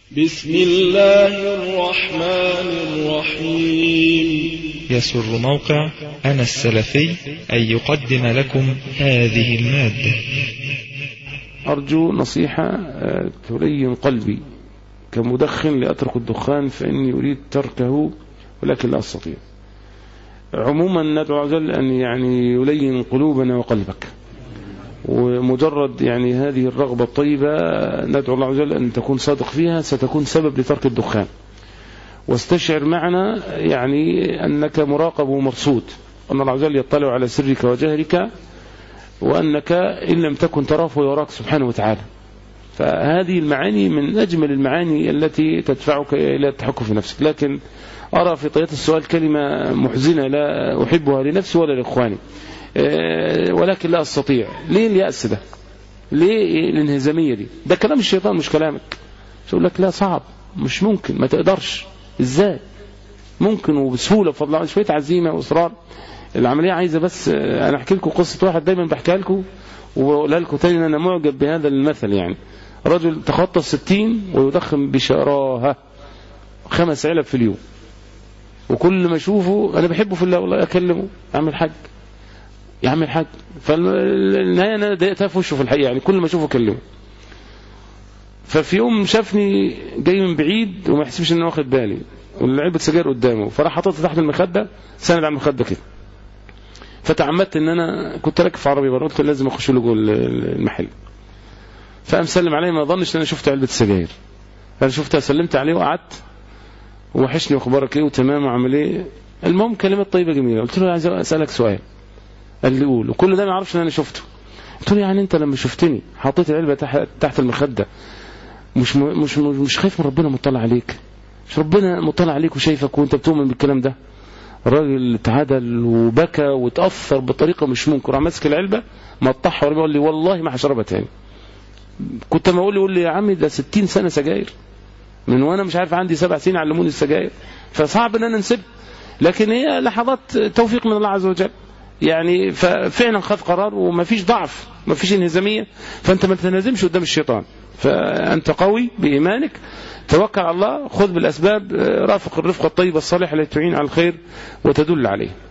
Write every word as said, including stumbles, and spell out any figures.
بسم الله الرحمن الرحيم. يسر موقع أنا السلفي أن يقدم لكم هذه المادة. أرجو نصيحة تلين قلبي كمدخن لأترك الدخان فإني أريد تركه ولكن لا أستطيع. عموما ندعو عز وجل أن يعني يلين قلوبنا وقلبك، ومجرد يعني هذه الرغبة الطيبة ندعو الله عز وجل أن تكون صادق فيها ستكون سبب لترك الدخان. واستشعر معنا يعني أنك مراقب ومرصود، أن الله عز وجل يطلع على سرك وجهرك، وأنك إن لم تكن تراه فيراك سبحانه وتعالى. فهذه المعاني من أجمل المعاني التي تدفعك إلى التحكم في نفسك. لكن أرى في طيات السؤال كلمة محزنة لا أحبها لنفسي ولا لإخواني، ولكن لا أستطيع. ليه اليأس ده؟ ليه الانهزامية دي؟ ده كلام الشيطان مش كلامك. يقول لك لا صعب، مش ممكن، ما تقدرش. إزاي ممكن وبسهولة بفضل الله؟ شوية عزيمة وإصرار. العملية عايزة بس أنا أحكي لكم قصة واحد دايما بحكيها لكم وأقولها لكم تاني. أنا معجب بهذا المثل. يعني رجل تخطى الستين ويدخن بشراهة خمس علب في اليوم، وكل ما أشوفه أنا بحبه في الله والله أكلمه أعمل حاج يعمل حاجة. فالنهاية أنا ضايقتها في وشه في الحقيقة، يعني كل ما أشوفه أكلمه. ففي يوم شافني جاي من بعيد وما يحسبش إن أنا واخد بالي، والعلبة سجاير قدامه، فراح حطيتها تحت المخدة، ساند على المخدة كده. فتعمدت إن أنا كنت راكب في عربي بره، قلت لازم أخش له جوه المحل. فقام سلم عليه، ما ظنش إن أنا شفت علبة السجاير. أنا شفتها، سلمت عليه وقعدت، وحشني وأخبارك إيه وتمام وعمل إيه. المهم كلمات طيبة جميلة. قلت له عايز أسألك سؤال. قال لي قول. وكل ده ما يعرفش ان انا شفته. قلت له يعني انت لما شفتني حطيت العلبه تحت تحت المخده مش مش مش خايف من ربنا مطلع عليك؟ مش ربنا مطلع عليك وشايفك وانت بتؤمن بالكلام ده؟ الراجل اتعدل وبكى وتاثر بطريقه مش ممكن. راح ماسك العلبه مقطعها ورميها وقال لي والله ما هشربها تاني. كنت ما اقول له يقول لي يا عمي ده ستين سنه سجاير، من وانا مش عارف عندي سبع سنين علموني السجاير، فصعب ان انا نسيب. لكن هي لحظات توفيق من الله عز وجل. يعني ففعلا خذ قرار وما فيش ضعف، ما فيش انهزامية. فأنت ما تنهزمش قدام الشيطان، فأنت قوي بإيمانك، توكل على الله، خذ بالأسباب، رافق الرفقة الطيبة الصالحة التي تعين على الخير وتدل عليه.